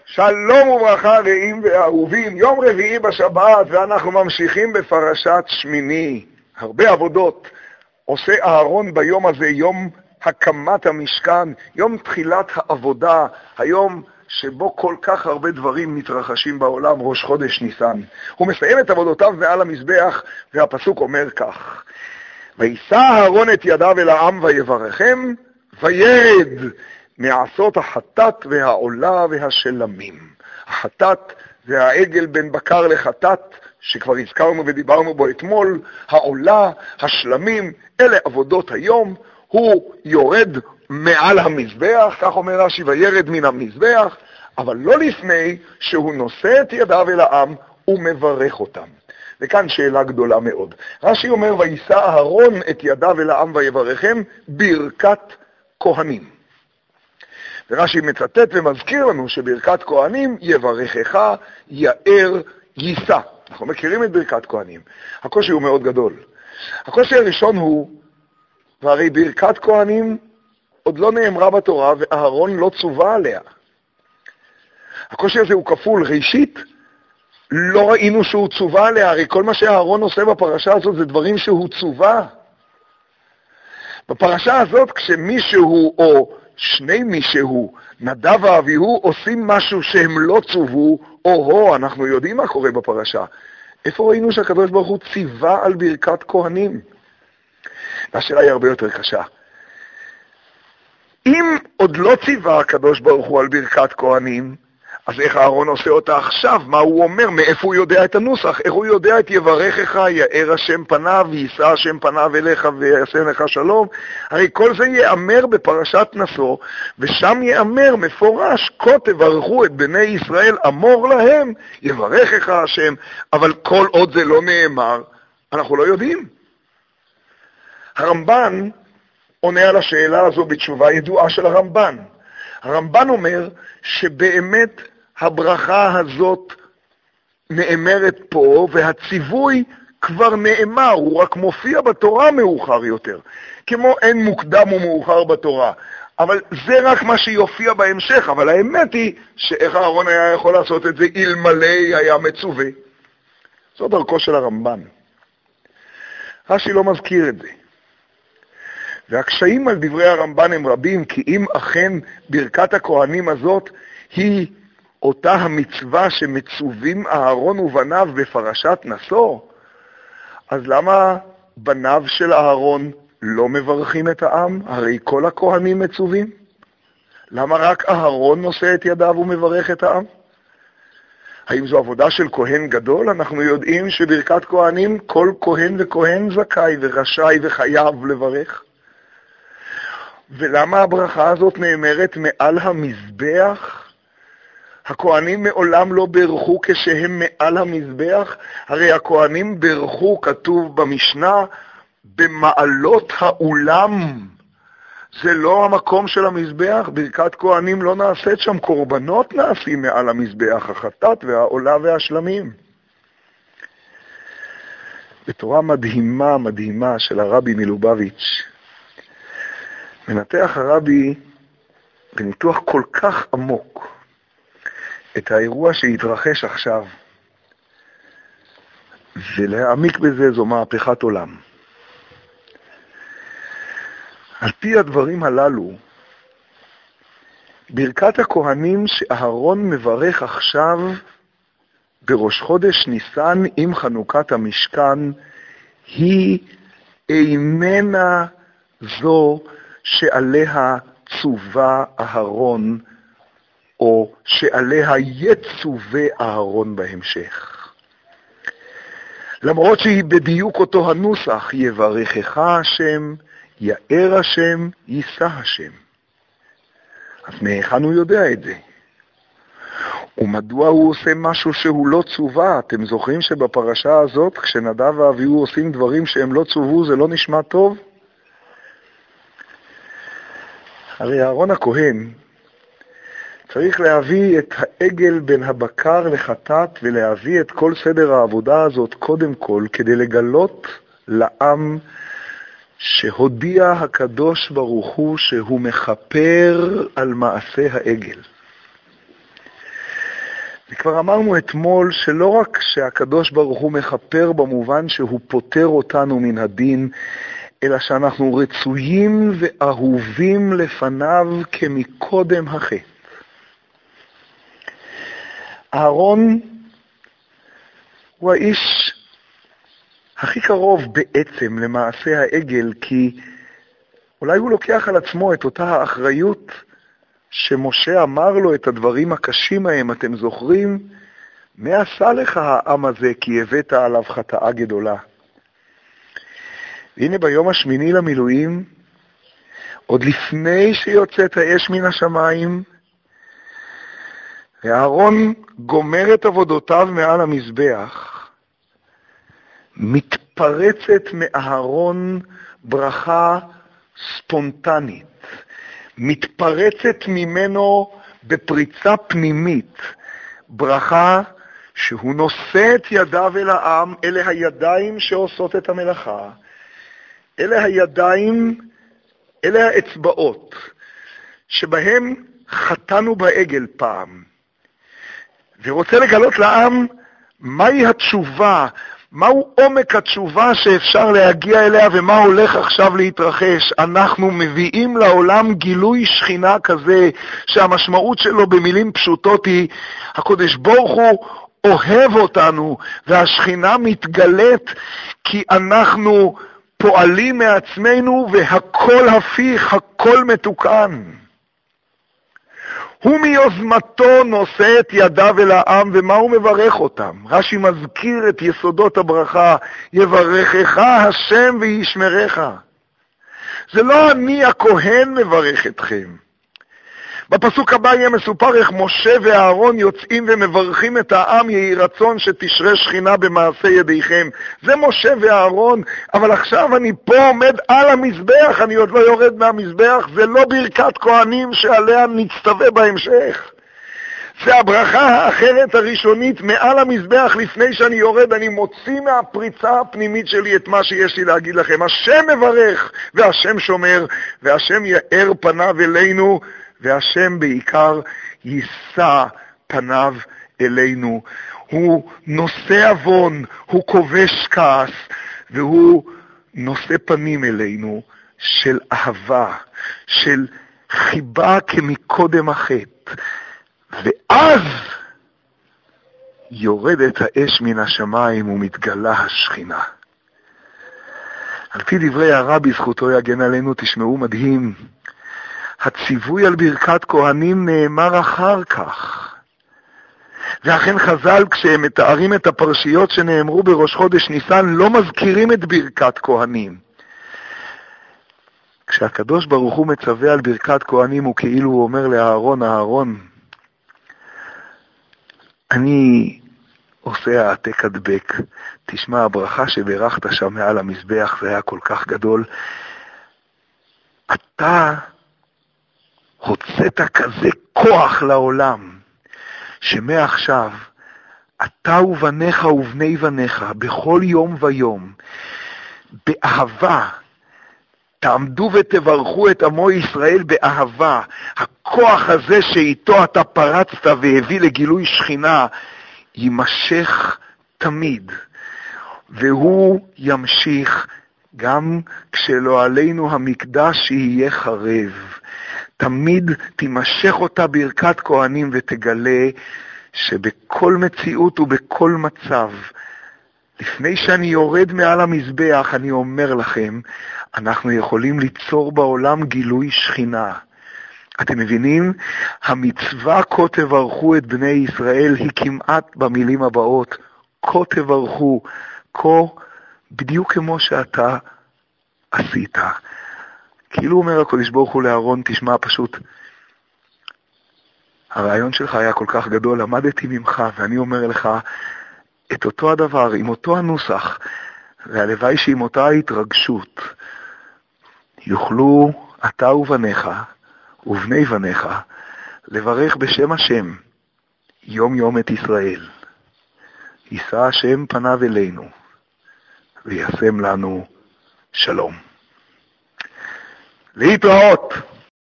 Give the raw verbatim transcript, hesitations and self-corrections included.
שלום וברכה רעים ואהובים, יום רביעי בשבת ואנחנו ממשיכים בפרשת שמיני. הרבה עבודות עושה אהרון ביום הזה, יום הקמת המשכן, יום תחילת העבודה, היום שבו כל כך הרבה דברים מתרחשים בעולם, ראש חודש ניסן. הוא מסיים את עבודותיו מעל המזבח והפסוק אומר כך: וישא אהרון את ידיו אל העם ויברכם, וירד מעשות החטאת והעולה והשלמים. החטאת זה העגל בין בקר לחטאת, שכבר הזכרנו ודיברנו בו אתמול. העולה, השלמים, אלה עבודות היום. הוא יורד מעל המזבח, כך אומר רש"י, וירד מן המזבח, אבל לא לפני שהוא נושא את ידיו אל העם ומברך אותם. וכאן שאלה גדולה מאוד. רש"י אומר, וישא אהרון את ידיו אל העם ויברכם, ברכת כהנים. ורש"י מצטט ומזכיר לנו שברכת כהנים, יברכך, יאר, יישא. אנחנו מכירים את ברכת כהנים. הקושי הוא מאוד גדול. הקושי הראשון הוא, והרי ברכת כהנים עוד לא נאמרה בתורה ואהרון לא צווה עליה. הקושי הזה הוא כפול. ראשית, לא ראינו שהוא צווה עליה, הרי כל מה שאהרון עושה בפרשה הזאת זה דברים שהוא צווה. בפרשה הזאת כשמישהו או שני מישהו, נדב ואביהו, עושים משהו שהם לא צוו, או-הו, אנחנו יודעים מה קורה בפרשה. איפה ראינו שהקדוש ברוך הוא ציווה על ברכת כהנים? השאלה היא הרבה יותר קשה. אם עוד לא ציווה הקדוש ברוך הוא על ברכת כהנים, אז איך אהרון עושה אותה עכשיו? מה הוא אומר? מאיפה הוא יודע את הנוסח? איך הוא יודע את יברכך, יאר השם פניו, יישא השם פניו אליך ויעשה לך שלום? הרי כל זה יאמר בפרשת נשוא, ושם יאמר מפורש, כה תברכו את בני ישראל, אמור להם, יברכך השם. אבל כל עוד זה לא נאמר, אנחנו לא יודעים. הרמב"ן עונה על השאלה הזו בתשובה ידועה של הרמב"ן. הרמב"ן אומר שבאמת הברכה הזאת נאמרת פה, והציווי כבר נאמר, הוא רק מופיע בתורה מאוחר יותר. כמו אין מוקדם ומאוחר בתורה. אבל זה רק מה שיופיע בהמשך, אבל האמת היא שאיך אהרון היה יכול לעשות את זה אלמלא היה מצווה. זו דרכו של הרמב"ן. רש"י לא מזכיר את זה. והקשיים על דברי הרמב"ן הם רבים, כי אם אכן ברכת הכהנים הזאת היא אותה המצווה שמצווים אהרון ובניו בפרשת נשוא, אז למה בניו של אהרון לא מברכים את העם? הרי כל הכהנים מצווים. למה רק אהרון נושא את ידיו ומברך את העם? האם זו עבודה של כהן גדול? אנחנו יודעים שברכת כהנים כל כהן וכהן זכאי ורשאי וחייב לברך. ולמה הברכה הזאת נאמרת מעל המזבח? הכהנים מעולם לא ברכו כשהם מעל המזבח. הרי הכהנים ברכו, כתוב במשנה, במעלות האולם. זה לא המקום של המזבח. ברכת כהנים לא נעשית שם, קורבנות נעשים מעל המזבח, החטאת והעולה והשלמים. בתורה מדהימה מדהימה של הרבי מלובביץ', מנתח הרבי בניתוח כל כך עמוק את האירוע שהתרחש עכשיו, ולהעמיק בזה זו מהפכת עולם. על פי הדברים הללו, ברכת הכהנים שאהרון מברך עכשיו בראש חודש ניסן עם חנוכת המשכן, היא איננה זו שעליה צווה אהרון, או שעליה יצווה אהרון בהמשך. למרות שהיא בדיוק אותו הנוסח, יברכך השם, יאר השם, יישא השם. אז מהיכן הוא יודע את זה? ומדוע הוא עושה משהו שהוא לא צווה? אתם זוכרים שבפרשה הזאת, כשנדב ואביהו עושים דברים שהם לא צוו, זה לא נשמע טוב? הרי אהרון הכהן צריך להביא את העגל בין הבקר לחטאת, ולהביא את כל סדר העבודה הזאת קודם כל, כדי לגלות לעם שהודיע הקדוש ברוך הוא שהוא מכפר על מעשה העגל. וכבר אמרנו אתמול שלא רק שהקדוש ברוך הוא מכפר במובן שהוא פוטר אותנו מן הדין, אלא שאנחנו רצויים ואהובים לפניו כמקודם החטא. אהרון הוא האיש הכי קרוב בעצם למעשה העגל, כי אולי הוא לוקח על עצמו את אותה האחריות שמשה אמר לו את הדברים הקשים ההם. אתם זוכרים? מה עשה לך העם הזה כי הבאת עליו חטאה גדולה? והנה ביום השמיני למילואים, עוד לפני שיוצאת האש מן השמיים, ואהרון גומר את עבודותיו מעל המזבח, מתפרצת מאהרון ברכה ספונטנית, מתפרצת ממנו בפריצה פנימית, ברכה שהוא נושא את ידיו אל העם. אלה הידיים שעושות את המלאכה, אלה הידיים, אלה האצבעות, שבהם חטאנו בעגל פעם, ורוצה לגלות לעם מהי התשובה, מהו עומק התשובה שאפשר להגיע אליה, ומה הולך עכשיו להתרחש. אנחנו מביאים לעולם גילוי שכינה כזה, שהמשמעות שלו במילים פשוטות היא, הקדוש ברוך הוא אוהב אותנו, והשכינה מתגלית כי אנחנו פועלים מעצמנו, והכל הפיך, הכל מתוקן. הוא מיוזמתו נושא את ידיו אל העם, ומה הוא מברך אותם? רש"י מזכיר את יסודות הברכה, יברכך השם וישמרך. זה לא אני הכהן מברך אתכם. בפסוק הבא יהיה מסופר איך משה ואהרון יוצאים ומברכים את העם, יהי רצון שתשרה שכינה במעשה ידיכם. זה משה ואהרון, אבל עכשיו אני פה עומד על המזבח, אני עוד לא יורד מהמזבח. זה לא ברכת כהנים שעליה נצטווה בהמשך. זה הברכה האחרת הראשונית מעל המזבח. לפני שאני יורד אני מוציא מהפריצה הפנימית שלי את מה שיש לי להגיד לכם. השם מברך והשם שומר, והשם יאר פניו אלינו, והשם בעיקר יישא פניו אלינו. הוא נושא אבון, הוא כובש כעס, והוא נושא פנים אלינו של אהבה, של חיבה כמקודם החטא. ואז יורדת האש מן השמיים ומתגלה השכינה. על פי דברי הרבי, זכותו יגן עלינו, תשמעו מדהים, הציווי על ברכת כהנים נאמר אחר כך. ואכן חז"ל, כשהם מתארים את הפרשיות שנאמרו בראש חודש ניסן, לא מזכירים את ברכת כהנים. כשהקדוש ברוך הוא מצווה על ברכת כהנים, הוא כאילו הוא אומר לאהרון, אהרון, אני עושה העתק הדבק. תשמע, הברכה שברכת שם מעל המזבח, זה היה כל כך גדול. אתה הוצאת כזה כוח לעולם, שמעכשיו אתה ובניך ובני בניך בכל יום ויום באהבה תעמדו ותברכו את עמו ישראל באהבה. הכוח הזה שאיתו אתה פרצת והביא לגילוי שכינה יימשך תמיד, והוא ימשיך גם כשלא עלינו המקדש יהיה חרב. תמיד תימשך אותה ברכת כהנים, ותגלה שבכל מציאות ובכל מצב, לפני שאני יורד מעל המזבח, אני אומר לכם, אנחנו יכולים ליצור בעולם גילוי שכינה. אתם מבינים? המצווה כה תברכו את בני ישראל היא כמעט במילים הבאות, כה תברכו, כה בדיוק כמו שאתה עשית. כאילו אומר הקדוש ברוך הוא לאהרון, תשמע פשוט, הרעיון שלך היה כל כך גדול, למדתי ממך, ואני אומר לך את אותו הדבר, עם אותו הנוסח, והלוואי שעם אותה ההתרגשות, יוכלו אתה ובניך, ובני בניך, לברך בשם השם, יום יום את ישראל. יישא השם פניו אלינו, וישם לנו שלום. להתראות.